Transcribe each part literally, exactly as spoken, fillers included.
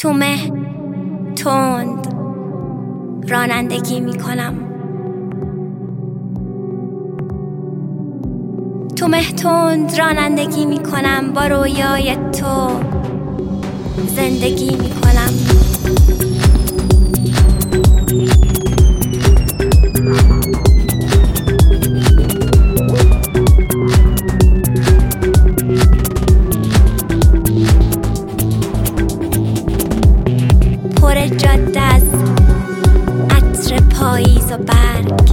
تو مه تند رانندگی می کنم، تو مه تند رانندگی می کنم، با رویای تو زندگی می کنم. پر جاده از عطر پاییز و برگ،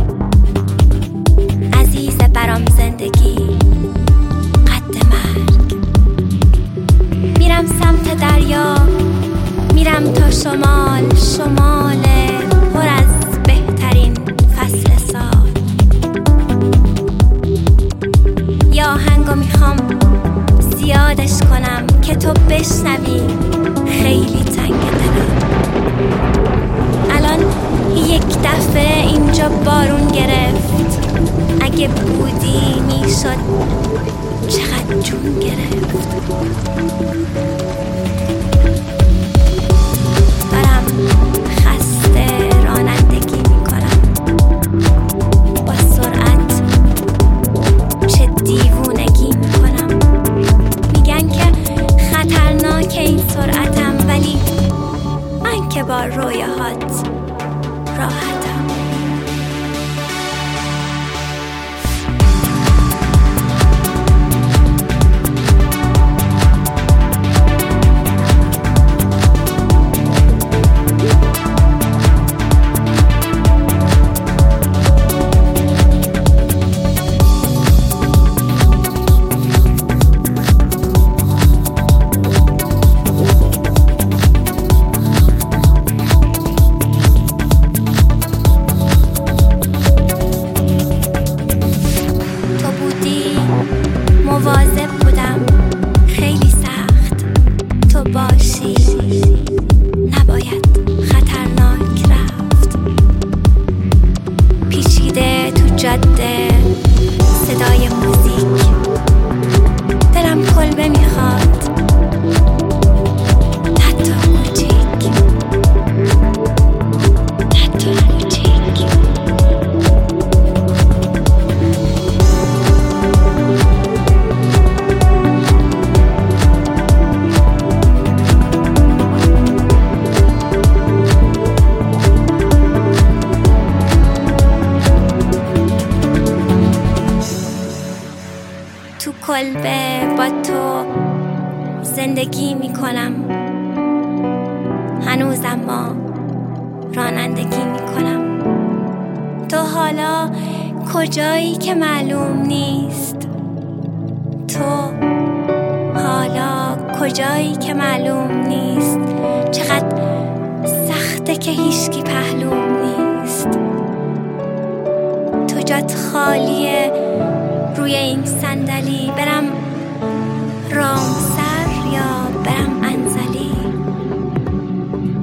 عزیز برام زندگی قد مرگ. میرم سمت دریا، میرم تا شمال، شمال پر از بهترین فصل سال. یا آهنگو میخوام زیادش کنم که تو بشنوی، خیلی تنگ دلم. الان یک دفعه اینجا بارون گرفت، اگه بودی میشد چقدر جون گرفت. دارم خسته رانندگی میکنم، با سرعت چه دیوونگی میکنم. میگن که خطرناک این سرعتم، ولی من که با رویاهات راحتم. مواظب بودم، خیلی سخت تو باشی، نباید خطرناک رفت. پیچیده تو جاده صدای موزیک، دلم کلبه میخواد، حتی کوچیک، حتی کوچیک. تو کلبه با تو زندگی می کنم، هنوزم ما رانندگی می کنم. تو حالا کجایی که معلوم نیست، تو حالا کجایی که معلوم نیست. چقدر سخته که هیچکی پهلوم نیست. تو جات خالیه روی این صندلی، برم رامسر یا برم انزلی.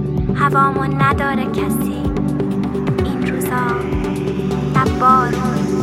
هوامو نداره کسی این روزا، نه بارون